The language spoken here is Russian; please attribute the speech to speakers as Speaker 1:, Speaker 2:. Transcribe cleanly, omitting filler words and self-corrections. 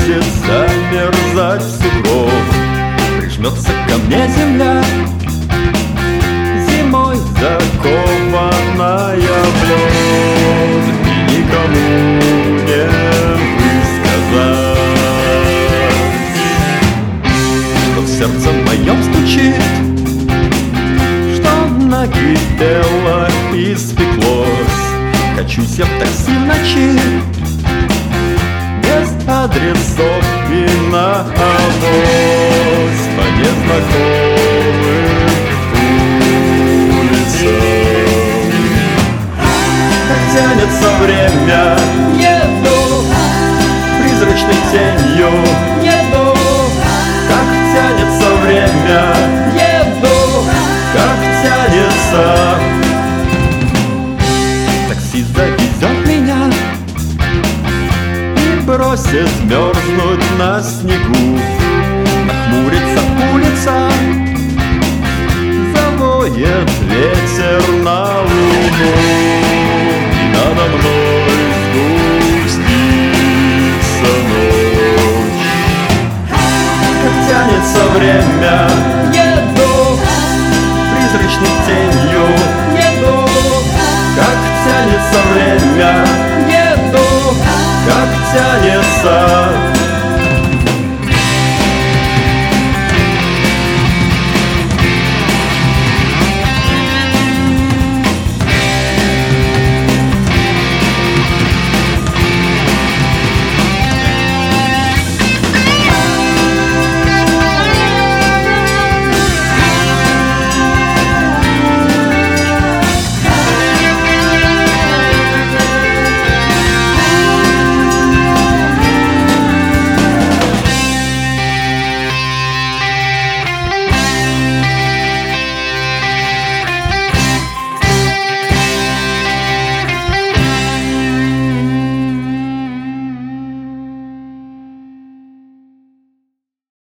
Speaker 1: бросит замерзать в сугроб. Прижмется ко мне земля, зимой закованная в лед, и никому не высказать, что в сердце моем стучит, что накипело и спеклось. Качусь я в такси в ночи, без адресов и на авось по незнакомым улицам. Как тянется время, еду призрачной тенью, еду. Как тянется время, еду. Как тянется. Такси завезет меня и бросит мерзнуть на снегу. Нахмурится улица, завоет ветер на луну, и надо мной сгустится ночь. Как тянется время, еду призрачной тенью, еду. Как тянется время, еду. Как тянется.